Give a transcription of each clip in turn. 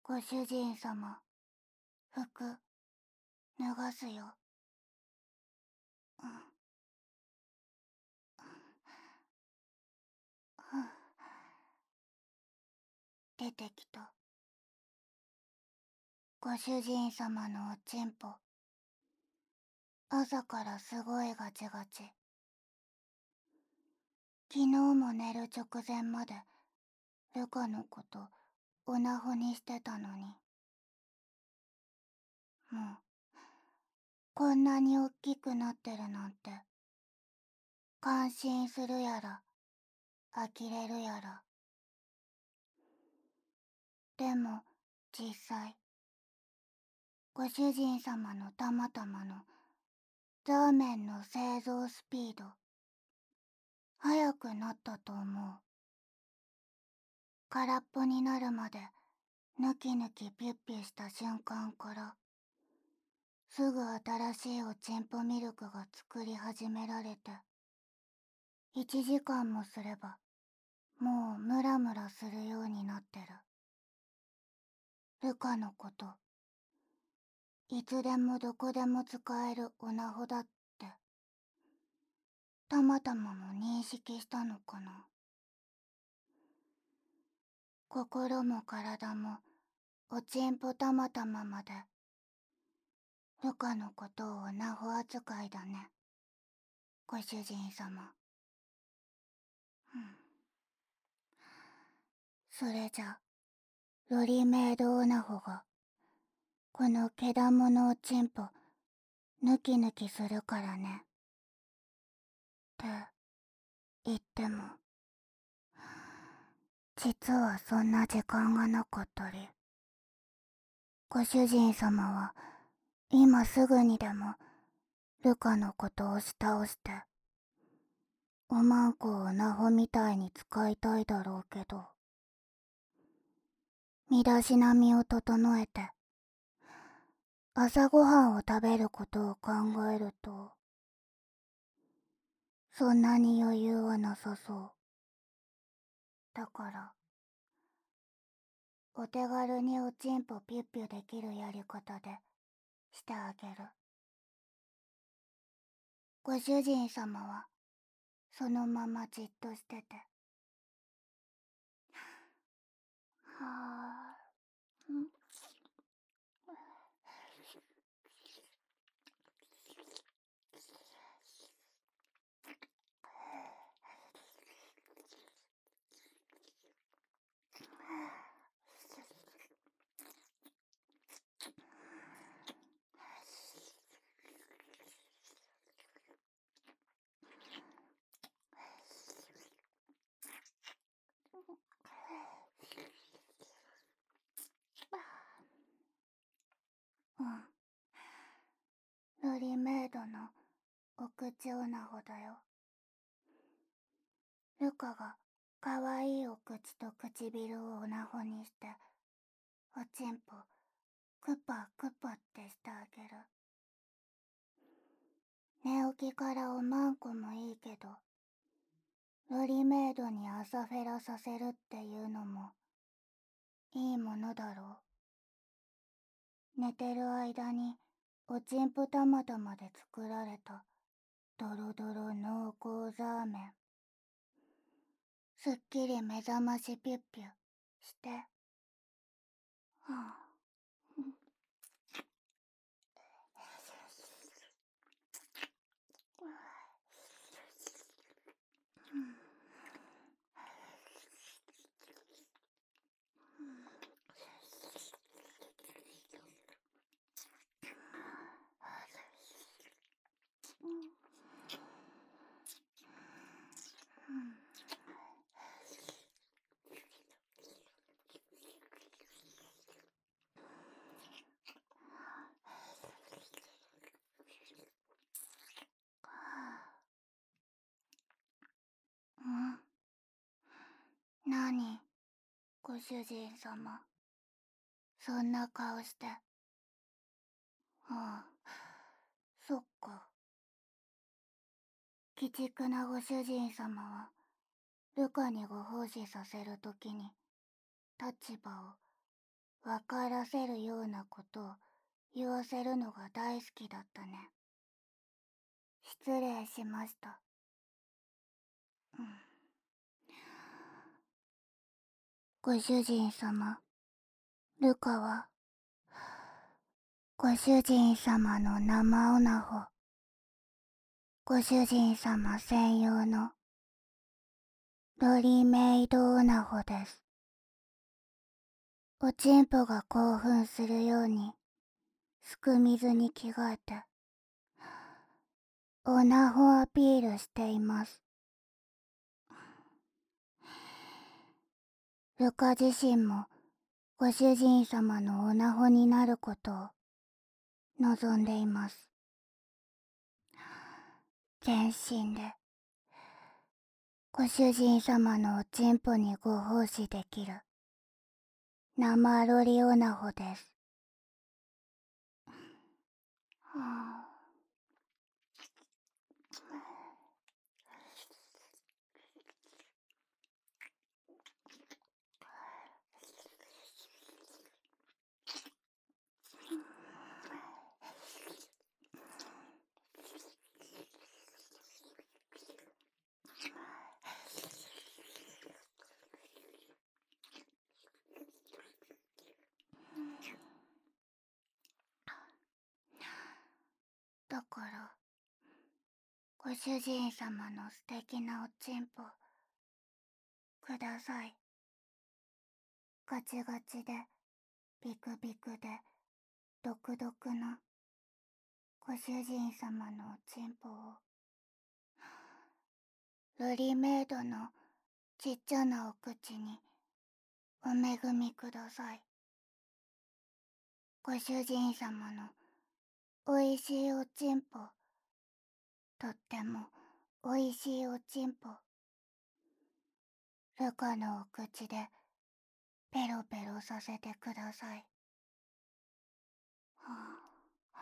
ご主人様、服、脱がすよ。出てきた。ご主人様のおちんぽ。朝からすごいガチガチ。昨日も寝る直前までルカのことオナホにしてたのに。もうこんなにおっきくなってるなんて。感心するやら呆れるやら。でも実際ご主人様のたまたまのザーメンの製造スピード速くなったと思う。空っぽになるまで抜き抜きピュッピュした瞬間からすぐ新しいおちんぽミルクが作り始められて、1時間もすればもうムラムラするようになってる。ルカのこと、いつでもどこでも使えるオナホだってたまたまも認識したのかな。心も体もおちんぽたまたままでルカのことをオナホ扱いだね、ご主人様。それじゃロリメイドオナホがこの毛玉のおちんぽ抜き抜きするからね。って言っても実はそんな時間がなかったり、ご主人様は今すぐにでもルカのことを押し倒しておまんこをオナホみたいに使いたいだろうけど、身だしなみを整えて朝ごはんを食べることを考えるとそんなに余裕はなさそう。だからお手軽におちんぽピュッピュできるやり方でしてあげる。ご主人様はそのままじっとしてて、はぁ、ロリメイドのお口オナホだよ。ルカがかわいいお口と唇をオナホにしておちんぽクパクパってしてあげる。寝起きからおまんこもいいけどロリメイドに朝フェラさせるっていうのもいいものだろう。寝てる間におちんぽたまたまで作られたドロドロ濃厚ザーメン、すっきり目覚ましピュッピュして、はあ、なに、ご主人様、そんな顔して。ああ、そっか。鬼畜なご主人様はルカにご奉仕させるときに立場を分からせるようなことを言わせるのが大好きだったね。失礼しました。うん、ご主人様、ルカはご主人様の生オナホ、ご主人様専用のロリメイドオナホです。おちんぽが興奮するようにすく水に着替えてオナホアピールしています。ルカ自身もご主人様のオナホになることを望んでいます。全身でご主人様のおちんぽにご奉仕できる生ロリオナホです。はあ、だからご主人様の素敵なおちんぽください。ガチガチでビクビクで毒々のご主人様のおちんぽをルリメイドのちっちゃなお口にお恵みください。ご主人様のおいしいおちんぽ、とってもおいしいおちんぽ、ルカのお口でペロペロさせてください。はあ、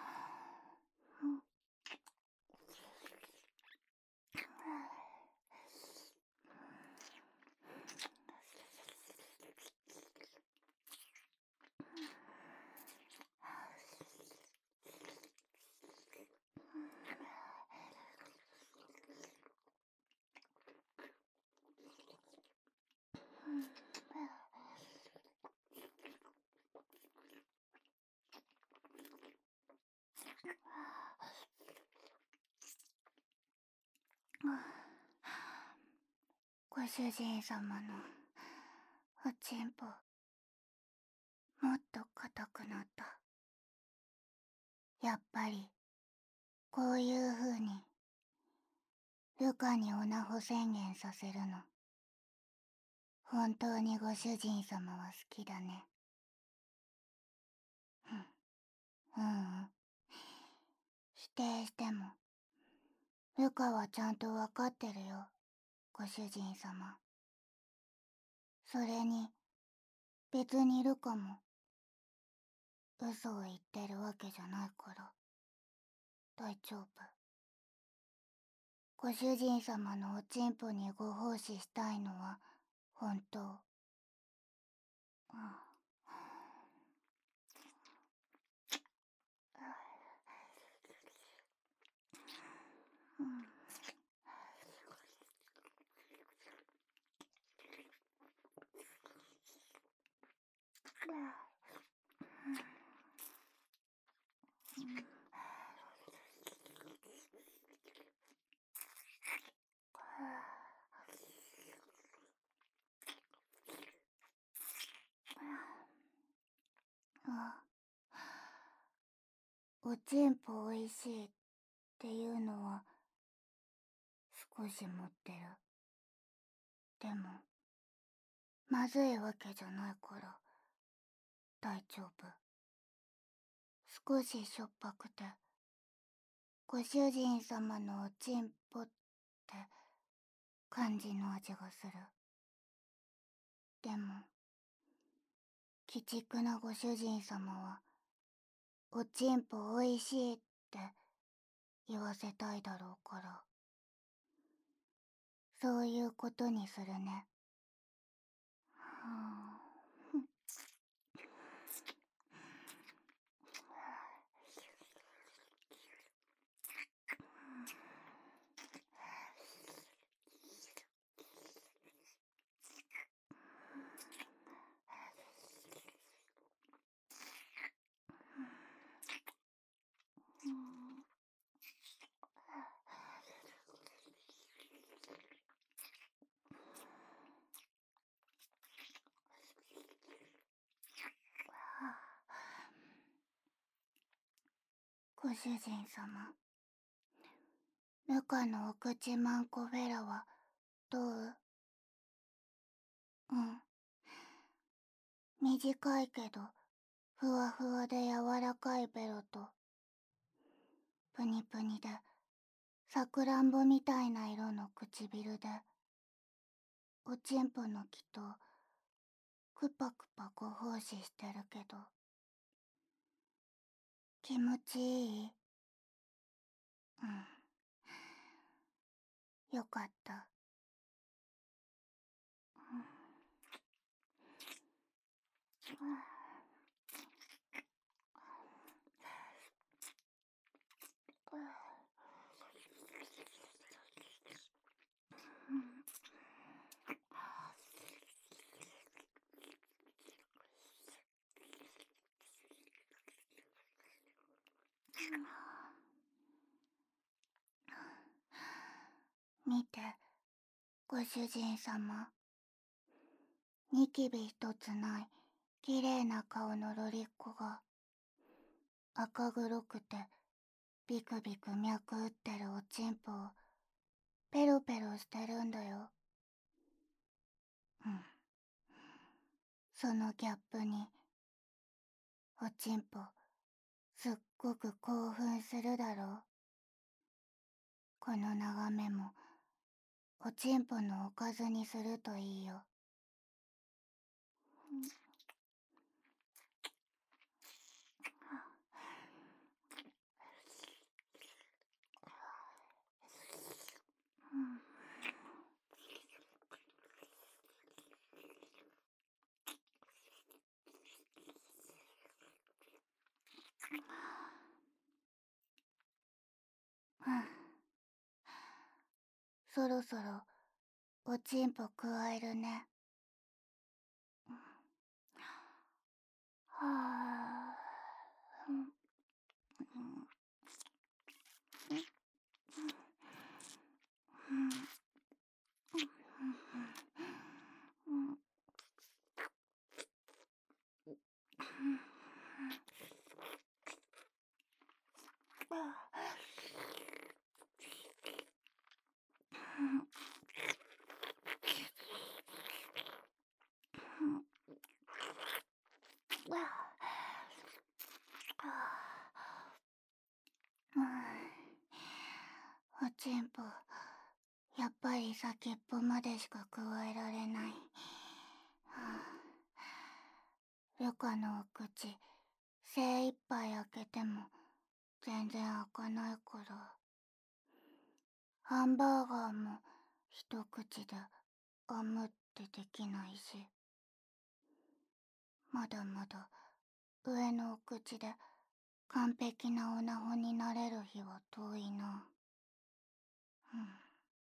ご主人様のおちんぽもっと硬くなった。やっぱりこういう風にルカにオナホ宣言させるの本当にご主人様は好きだね。うん、否定してもルカはちゃんとわかってるよ、ご主人様。それに別にルカも嘘を言ってるわけじゃないから大丈夫。ご主人様のおちんぽにご奉仕したいのは本当。うんうん、あ、おちんぽおいしいっていうのは少し持ってる。でもまずいわけじゃないから大丈夫。少ししょっぱくてご主人様のおちんぽって感じの味がする。でも鬼畜なご主人様はおちんぽおいしいって言わせたいだろうから、そういうことにするね。はあご主人様、ルカのお口マンコフェラはどう？うん。短いけど、ふわふわで柔らかいベロと、プニプニで、さくらんぼみたいな色の唇で、おちんぽの木と、クパクパご奉仕してるけど、気持ちいい？うん。よかった。見て、ご主人様。ニキビ一つない綺麗な顔のロリッコが赤黒くてビクビク脈打ってるおちんぽをペロペロしてるんだよ。うん。そのギャップにおちんぽすっごく興奮するだろう。この眺めもおちんぽのおかずにするといいよ。うん。そろそろおちんぽくわえるね。はあ。おちんぽ、やっぱり先っぽまでしかくわえられない。ルカのお口、精一杯開けても全然開かないから。ハンバーガーも一口であむってできないし。まだまだ上のお口で完璧なオナホになれる日は遠いな。うん。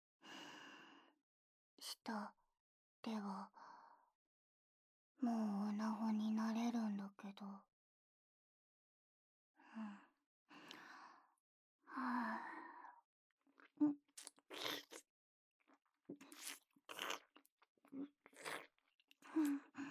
下ではもうオナホになれるんだけど。うん。はあ。うん。うん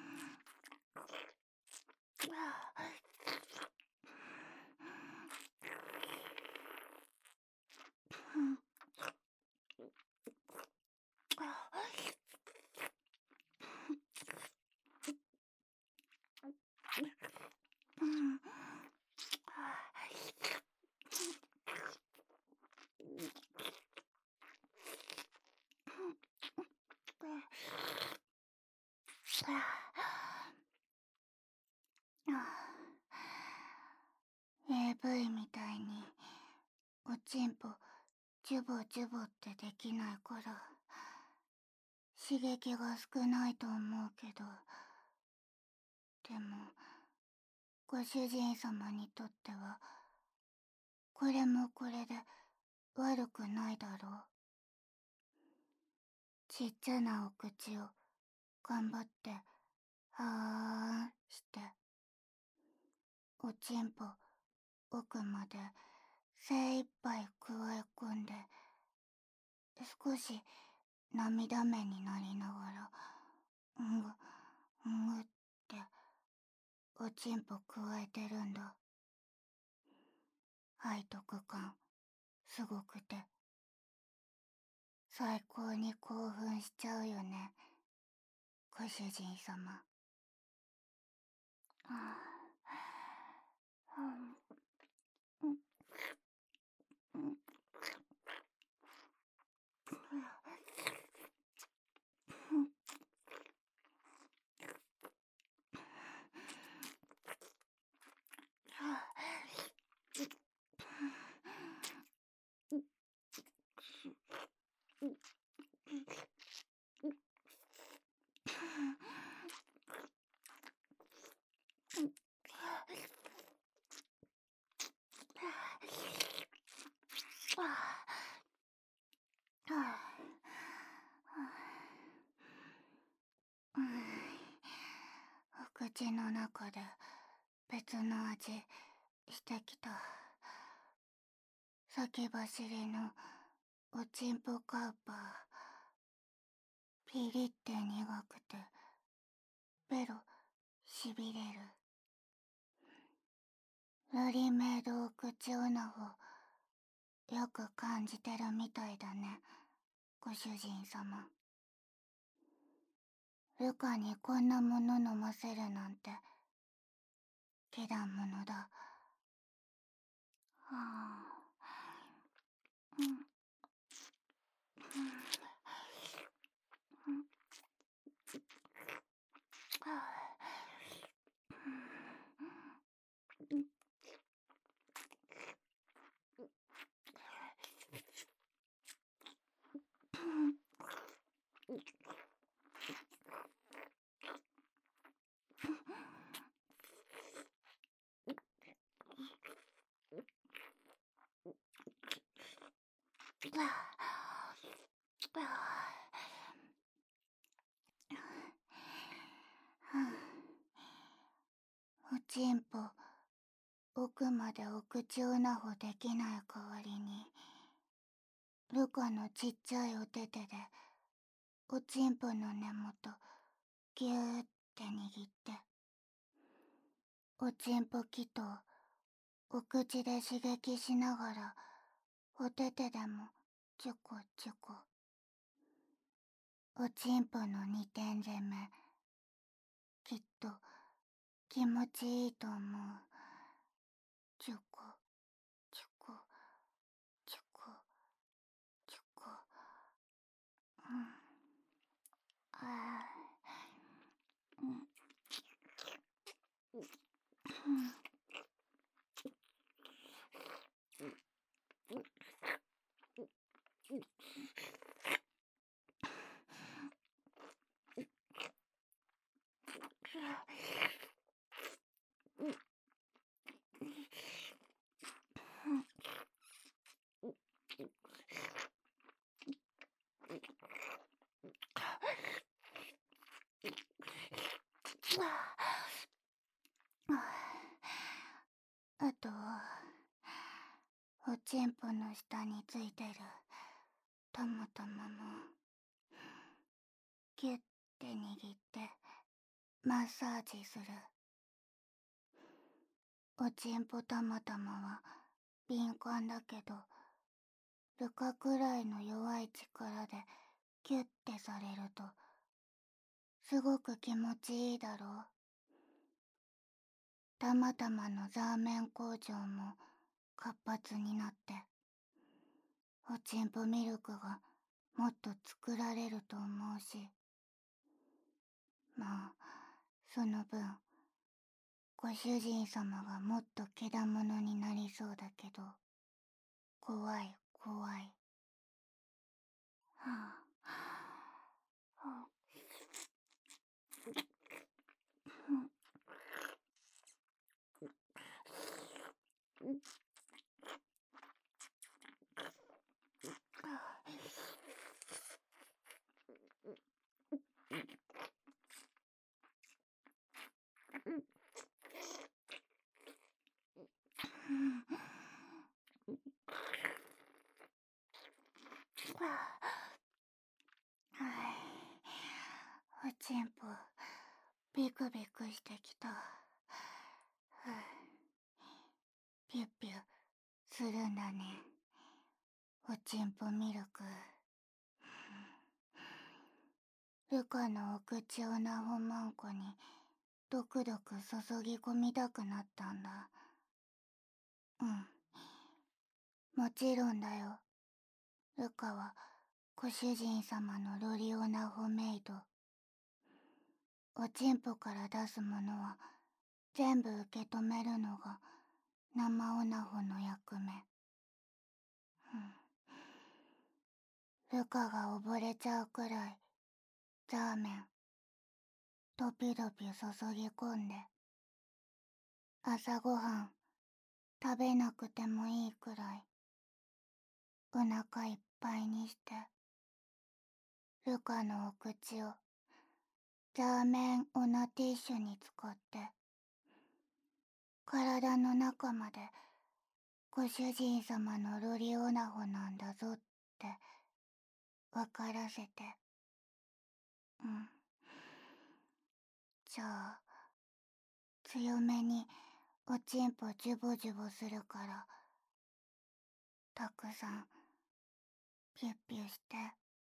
。AV みたいにおちんぽジュボジュボってできないから刺激が少ないと思うけど、でもご主人様にとってはこれもこれで悪くないだろう。ちっちゃなお口を頑張ってはーんしておちんぽ奥まで精一杯くわえ込んで少し涙目になりながらんぐんぐっておちんぽくわえてるんだ。 背徳感すごくて最高に興奮しちゃうよね、ご主人様。お口の中で別の味してきた。先走りのおちんぽカウパー、ピリって苦くてベロしびれる。ルリメイドお口オナホよく感じてるみたいだね、ご主人様。ルカにこんなもの飲ませるなんて怪談者だ。はあ、おちんぽ奥までお口オナホできない代わりにルカのちっちゃいお手手でおちんぽの根元ぎゅーって握っておちんぽ気とお口で刺激しながらお手手でもちょこちょこおちんぽの二点攻めきっと気持ちいいと思う。ちょこちょこちょこちょこ。あとおちんぽの下についてるたまたまもギュッて握ってマッサージする。おちんぽたまたまは敏感だけどルカくらいの弱い力でギュッてされるとすごく気持ちいいだろう。たまたまのザーメン工場も活発になっておちんぽミルクがもっと作られると思うし、まあその分ご主人様がもっとけだものになりそうだけど怖い怖い。はあ、おちんぽビクビクしてきた。ピュッピュするんだね、おちんぽミルク。ルカのお口をなほまんこにドクドク注ぎ込みたくなったんだ。うん、もちろんだよ。ルカはご主人様のロリオナホメイド。おちんぽから出すものは全部受け止めるのが生オナホの役目。ルカが溺れちゃうくらいザーメンドピドピ注ぎ込んで、朝ごはん食べなくてもいいくらいお腹いっぱいにして、ルカのお口をザーメンオナティッシュに使って体の中までご主人様のロリオナホなんだぞってわからせて。じゃあ強めにおちんぽジュボジュボするからたくさんピュッピュして。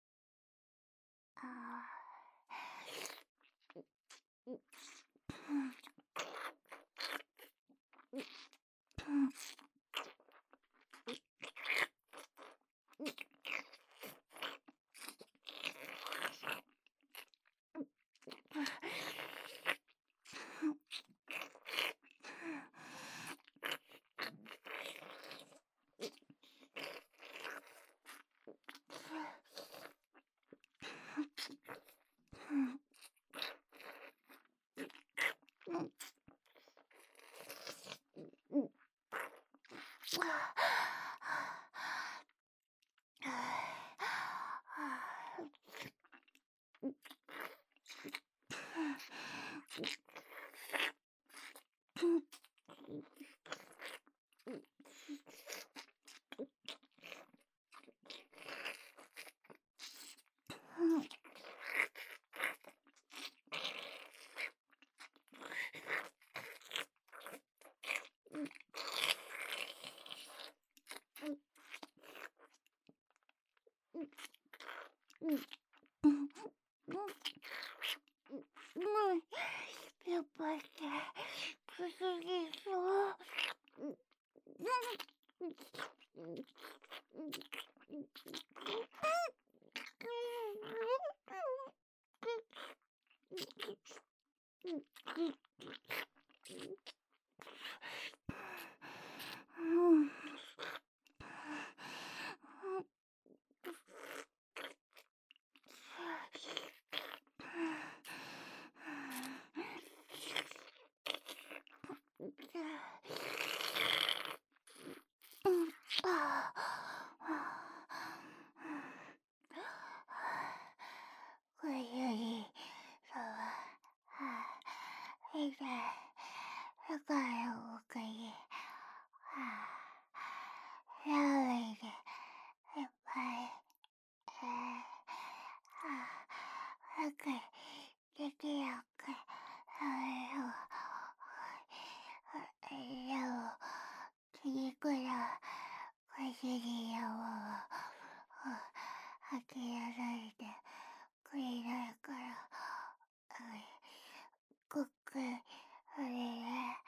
やっぱりくすぎそう。ご主人様、いて、だからおかげ、ラーメンでいっぱい、早くできなくなるよ。でも、次からご主人様は吐き出されてくれないから、ごっくりあれね。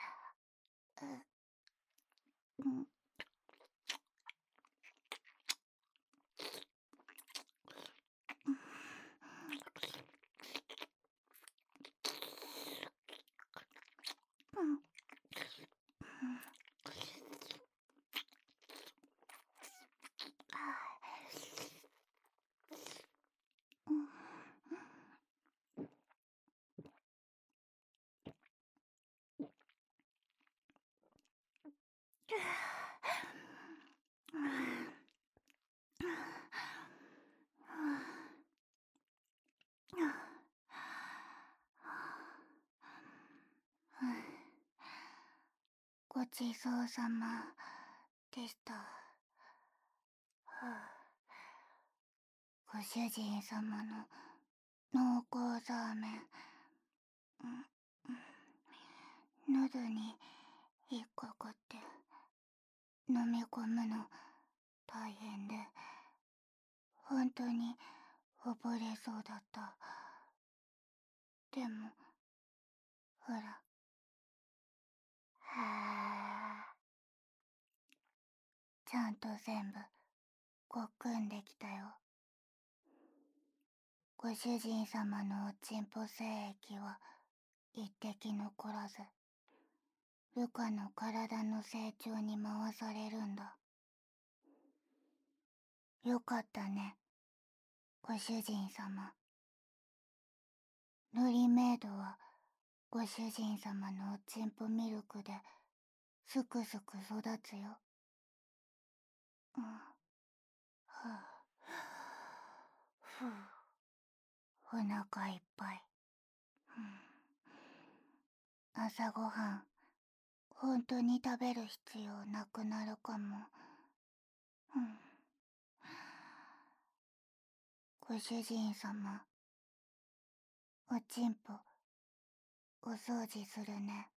ごちそうさまでした。ご主人様の濃厚ザーメン、喉に引っかかって飲み込むの大変で、本当に溺れそうだった。でも、ほら、はあ、ちゃんと全部ごっくんできたよ。ご主人様のおちんぽ精液は一滴残らず、ルカの体の成長に回されるんだ。よかったね、ご主人様。ルリメイドはご主人様のおちんぽミルクですくすく育つよ。うん、はあ、ふう、お腹いっぱい。朝ごはん、本当に食べる必要なくなるかも。ご主人様、おちんぽ、お掃除するね。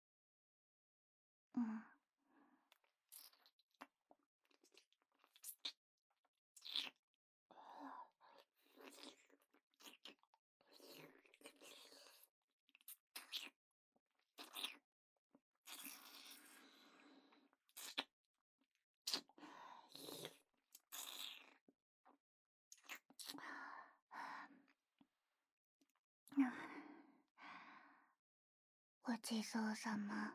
ごちそうさま。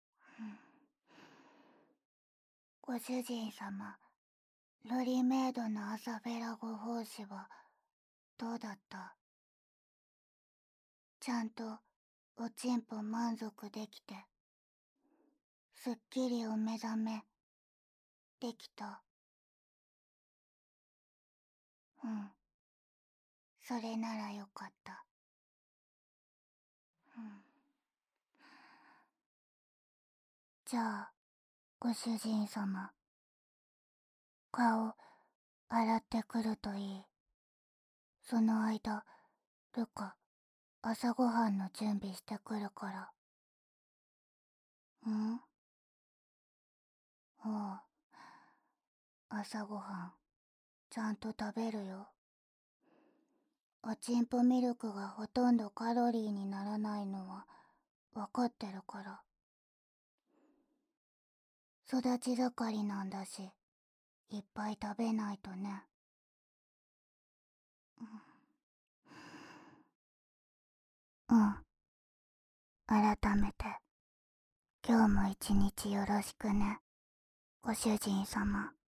ご主人様、ルリメイドの朝フェラゴ奉仕はどうだった？ちゃんとおちんぽ満足できて、すっきりお目覚めできた？それならよかった。じゃあ、ご主人様、顔洗ってくるといい。その間、ルカ、朝ごはんの準備してくるから。おう、朝ごはん、ちゃんと食べるよ。おちんぽミルクがほとんどカロリーにならないのはわかってるから。育ち盛りなんだし、いっぱい食べないとね。改めて、今日も一日よろしくね、ご主人様。